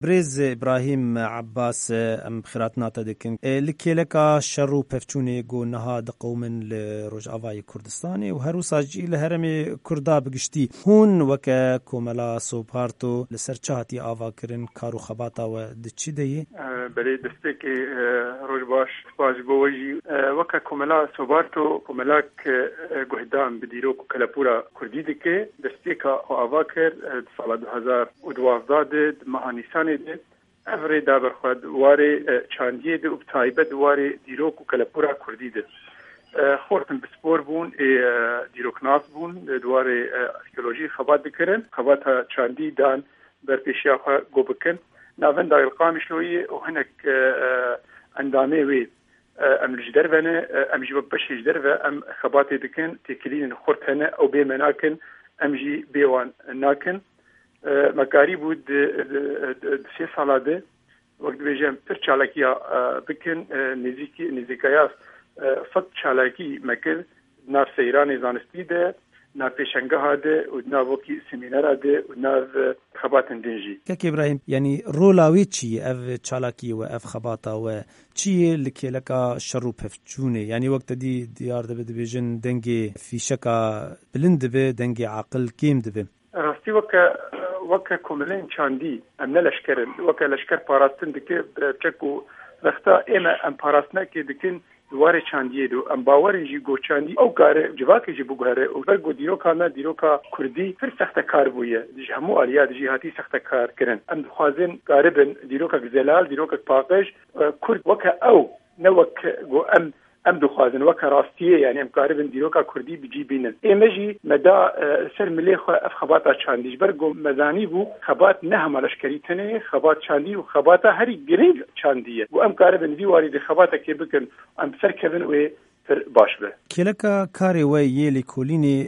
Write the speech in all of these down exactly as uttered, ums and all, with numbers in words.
برز ابراهیم عباس ام خیراتناتا دکن لکیلکا شروع پفچونی گو نهاد قومن لرجعوای کردستانی و هرو ساجی لهرم کردا بگشتی هون وکا کوملا سوپارتو لسرچاتی آوا کرن کارو خباتا و دچی دی بله دسته که روز باش باش بوجی وکا کوملا سوپارتو کوملا گهدام بدیرو کلپورا کردی دکه دسته که آوا کرد سال دو هزار و دوازده مهانیسان ده افری دا برخواد واره چاندیه ده و بتایبت واره دیروک و کلپورا کردی ده خورتن بسپور بون دیروک ناس بون دواره ارکیولوژی خبات بکرن خبات چاندی دان بر پیشیا گو بکن ناون دا القامشلوی و هنک اندامه وی ام لجدر ونه ام جیب بش لجدر و ام خبات دکن تکلین خورت هنه او بیمناکن ام جی بیوان ناکن مکاری بود سه سالاده وقت بیجم پر چالاکیا بکن نزیکی نزیکایاس فت چالاکی مکر ناف سیران زانستی ده ناف پیشنگاه ده و ناف وکی سمینار ده و ناف خبات دنجی که ابراهیم یعنی رولاوی چی اف چالاکی و اف خباتا و چی لکی لکا شروع پفچونه یعنی وقت دی دیار ده بده بیجن دنگی فیشکا بلند به دنگی عقل کیم ده راستی وکا وکا کوملین چاندی ام نلشکرن وکا لشکر پاراستن دکه بچکو رختا اما ام پاراستنا که دکن دواره چاندیه دو ام باورن جی گو چاندی او گاره جواکه جی بگاره او بر گو دیروکا نا دیروکا کردی پر سخت کار بویه دیجی همو آلیات جیهاتی سخت کار کرن ام دخوازن گاره بن دیروکا گزلال دیروکا پاقش کرد وکا او نوک گو ام ام دخوازن وکا راستیه یعنی ام قاربن دیروکا کردی بجی بینن ایمجی مدا سر ملی خو اف خباتا چاندیش برگو مزانی بو خبات نه همالشکری تنه خبات چاندی و خباتا هری گرینگ چاندیه و ام قاربن دیواری دی خباتا که بکن ام سر کبن و پر باش به کلکا کاری و یلی کولینی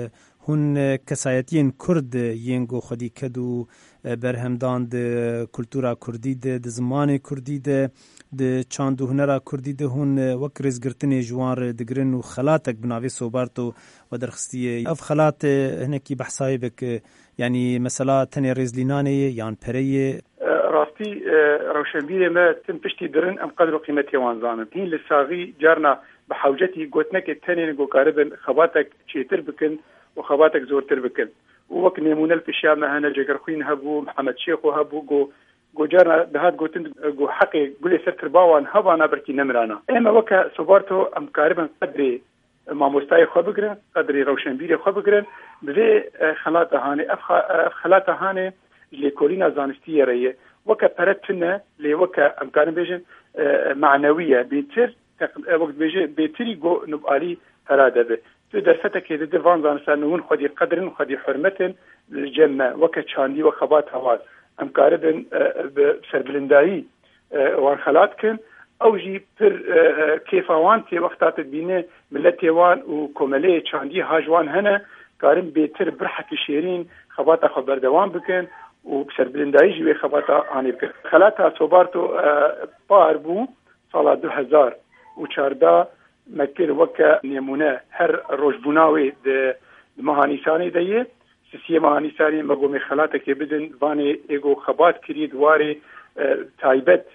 هون کسایتین کرد ینگو خودی کدو برهمدان ده کلتورا کردی ده ده زمان کردی ده ده چاندو هنرا کردی ده هون وک رزگرتن جوان دگرن و خلاتک بناوی صوبارتو و درخستیه اف خلات هنکی بحثای بک یعنی مثلا تنی رزلینانه یان پریه راستی روشنبیره ما تم پشتی درن ام قدر و قیمتی وانزانم هین لساغی جارنا بحوجتی گوتنک تنین گو قاربن خباتک چیتر بکن و خباتك زورتر بكن ووك نمونه الفشام هنا جگر خوين هبو محمد شيخ وهبو جو جو جارنا بهاد جوتن جو حقي قولي سرتر باوان هبانا بركي نمرانا اما وكا صبارتو ام قاربا قدري ما مستاي خو بگرن قدري روشنبيري خو بگرن بذي خلاطه هاني اف خلاطه هاني لكولينا زانستيه ريه وكا برتنا لي وكا ام قارن بيجن معنويه بيتر وقت بيجي بيتري جو نبالي هراده تو درسته که ده وان زانستان نون خودی قدرن خودی حرمتن الجمع وقت چاندی و خبات هواز ام قاردن بسربلندایی وان خلات کن او جی پر کیفاوان تی وقتات بینه ملتی وان و کومله چاندی هاجوان هنه قارن بیتر برحک شیرین خبات خبر دوام بکن و بسربلندایی جی خبات آنی بکن خلاتا صوبارتو بار بو سال دو هزار و چارده مکر وکا نمونه هر روشبوناوی ده مهانیسانی دیه سیسی مهانیسانی مگومی خلاته که بدن وانی ایگو خبات کرید واری تایبت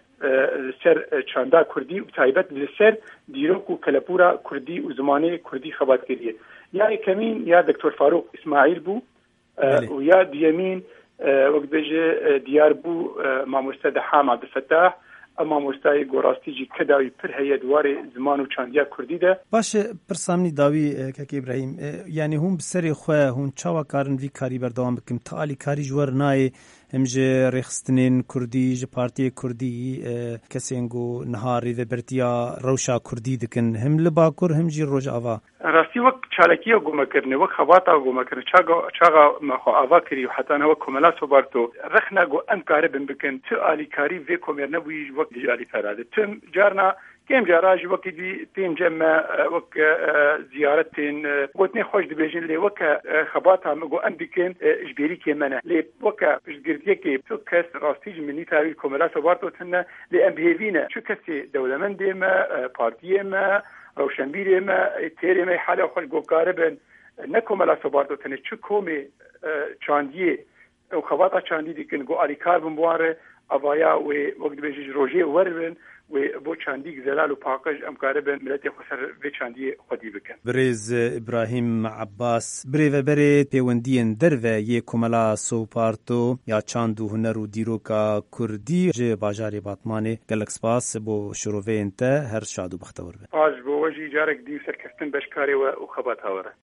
سر چاندا کردی و تایبت سر دیروک و کلپورا کردی و زمانه کردی خبات کریه یا کمین یا دکتر فاروق اسماعیل بو و یا دیمین وقت بجه دیار بو ماموسته ده حام عبدالفتاح اما مستای گوراستی جی کداوی پر هيا دوار زمان و چاندیا کردی ده باشه پرسامنی داوی که ابراهیم یعنی هم بسری خو هم چاوا کارن وی کاری بردوام بکم تعالی کاری جوار نای هم جه رخستنین کردی جه پارتی کردی کسینگو نهاری و برتیا روشا کردی دکن هم لباکر هم جی روج آوا راستی وقت چالکی گو مکرنه وقت خواتا گو مکرنه چاگا چاگا مخو آوا کری و حتی نو کملا صبرتو رخنا گو ام کاری بن بکن تو آلی کاری وی کومرنه وی وقت دیجاری فراده تم جارنا كم جاراج وقت دي تيم جمع وك زيارتين قلتني خوش دبيجن لي وك خباتها مقو أمبكين إجبيري كمانا لي وك إجبيرتي كي تكس راستيج مني تاريخ كوملا سوارتو تنا لأمبهيفينا شو كسي دولة من ديما بارتيه ما روشنبيري ما تيري ما حالة خوش قو قاربا نكوملا سوارتو تنا شو كومي چانديه و خباتا چاندي دي كن قو آلي كاربن بواره ئەڤایا وێ وەک دەبێژ ڕۆژێ وەربن وێ بۆ چاندیک زەلال و پاقەش ئەمکارە بن ملەتی خۆسەر vê چاندiyê xwedî bikin. Birêz İbrahîm Abbas birêveberê pêwendiyên derve yê komela Soparto ya çand û huner û dîroka Kurdî ji bajarê Batmanê gelek spas bo şiroveyên te her şad û bixtewar be. Paj bo we jî carek dî serkeftin beşkarê we û xebat hawere.